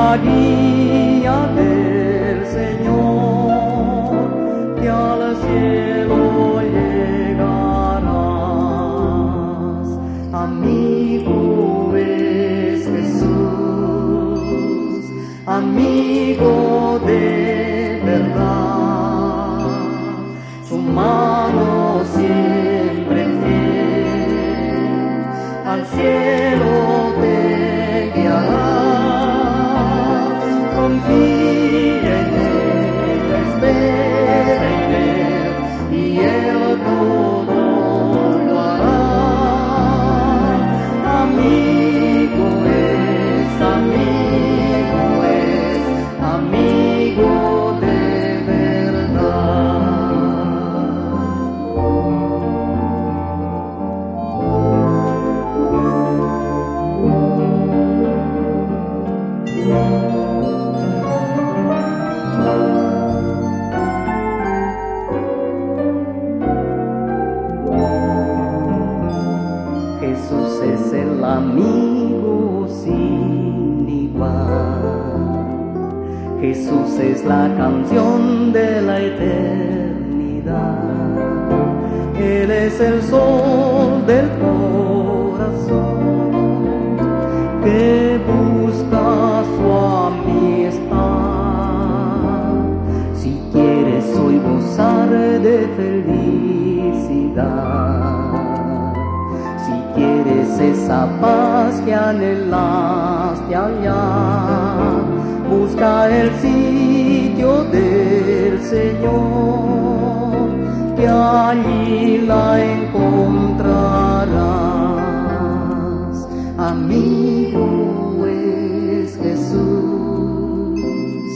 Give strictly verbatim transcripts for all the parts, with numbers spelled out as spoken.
la guía del Señor, que al cielo llegarás. Amigo es Jesús, amigo de verdad, su mano siempre fiel al cielo te guiará. Confía en él, espera en él, y él todo lo hará. Amigo es, amigo es, amigo de verdad. Jesús es el amigo sin igual. Jesús es la canción de la eternidad. Él es el sol del corazón que busca su amistad. Si quieres hoy gozar de felicidad, si quieres esa paz que anhelaste hallar, busca el sitio del Señor, que allí la encontrarás. Amigo es Jesús,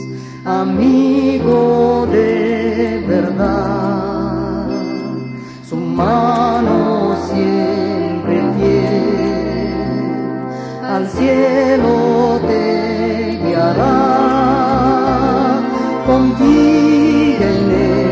amigo de verdad, su mano siempre fiel al cielo te guiará. Confía en él,